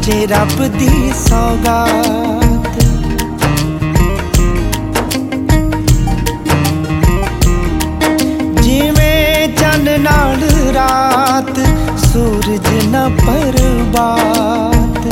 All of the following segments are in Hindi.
सच्चे रब दी सौगात। जिवें चन नाल रात सूरज न परबात।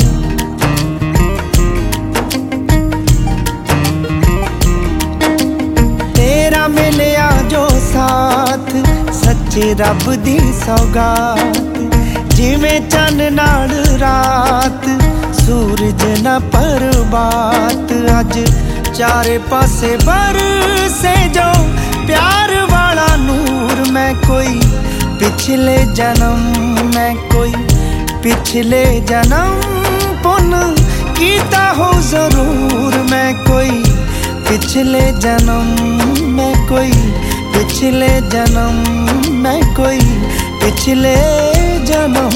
तेरा मिलिया जो साथ सच्चे रब दी सौगात। जिवें चन नाल रात सूरज न परबात। अज चारे पासे बरसे जो प्यार वाला नूर। मैं कोई पिछले जन्म, मैं कोई पिछले जन्म पुण्य कीता हो जरूर। मैं कोई पिछले जन्म, मैं कोई पिछले जन्म, मैं कोई पिछले जन्म।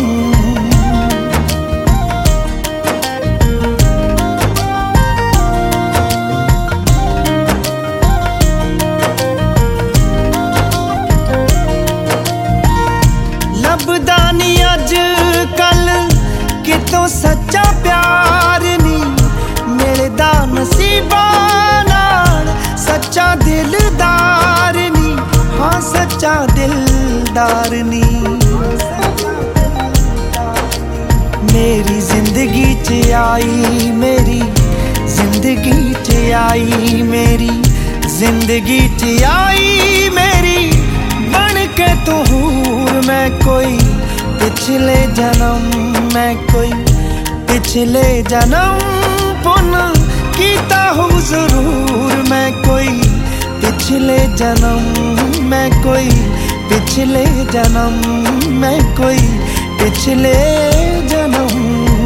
लभदा नी अज कल कितों सच्चा प्यार नी। मिलदा नसीबां नाल सच्चा दिलदार नी। हाँ सच्चा दिलदार नी। मेरी जिंदगी च आई, मेरी जिंदगी च आई, मेरी जिंदगी च आई, मेरी बन के तू हूर। मैं कोई पिछले जन्म, मैं कोई पिछले जन्म पुण्य कीता हो जरूर। मैं कोई पिछले जन्म, मैं कोई पिछले जन्म, मैं कोई पिछले जन्म।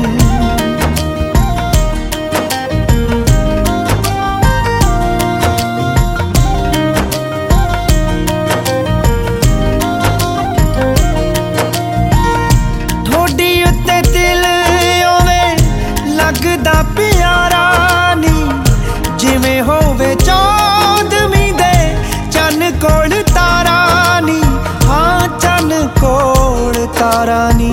ठोडी उत्ते दिल ओवे लगदा प्यारा नी। जिवें होवे चौदवीं दे चन कोल तारा नी। हाँ चन कोल तारा नी।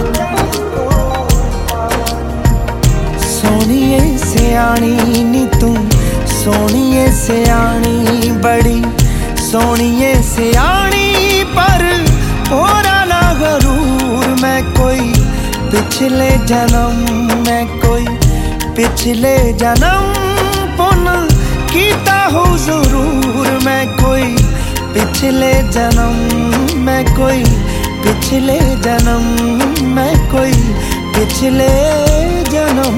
सोहणीए सियाणी नी तू, सोहणीए सियाणी बड़ी सोहणीए सियाणी। पर होरा ना गरूर। मैं कोई पिछले जन्म, मैं कोई पिछले जन्म पुण्य कीता हो जरूर। मैं कोई पिछले जन्म, मैं कोई पिछले जन्म, मैं कोई पिछले जन्म।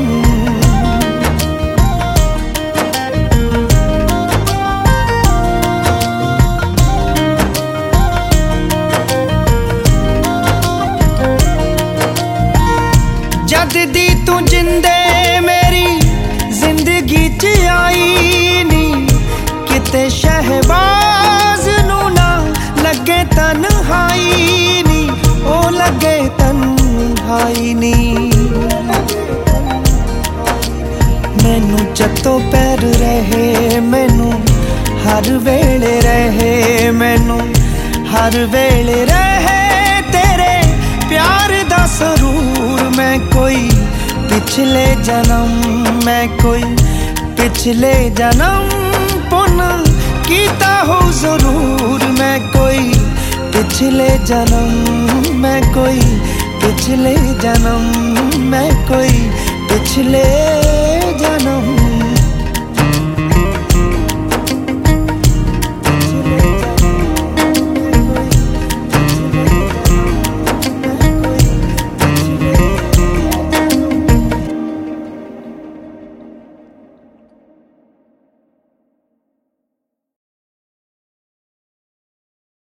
जद दी तू जिंदे मेरी जिंदगी च आई नी। किते शहबाज नू ना लगे तन्हाई नी। ओ लगे तन्हाई नी। मैनू जत्तों पैर रहे, मैनू हर वेले रहे, मैनू हर वेले रहे तेरे प्यार दा सरूर। मैं कोई पिछले जन्म, मैं कोई पिछले जन्म पुण्य कीता हो जरूर। मैं कोई पिछले जन्म, मैं कोई पिछले जन्म, मैं कोई पिछले